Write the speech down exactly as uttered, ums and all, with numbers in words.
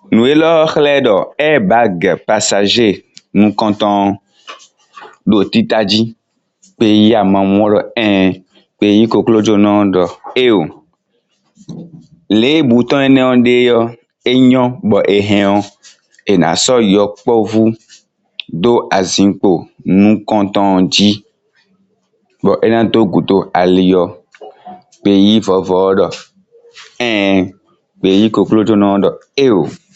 Nuela xlẽɖɔ airbag passager nukɔntɔn ɖo titadzi kpeyi amewo ɖɔ ɛɛ kpeyi koklodzo nɔ ɖɔ eo. Le butɔ enewo ɖe yɔ enyo bɔ ehɛwo enasɔ yɔ kpɔʋu do azikpo nukɔntɔn dzi bɔ ena do goto aliyɔ kpeyi vɔvɔ ɖɔ ɛɛ kpeyi koklodzo nɔ ɖɔ eo.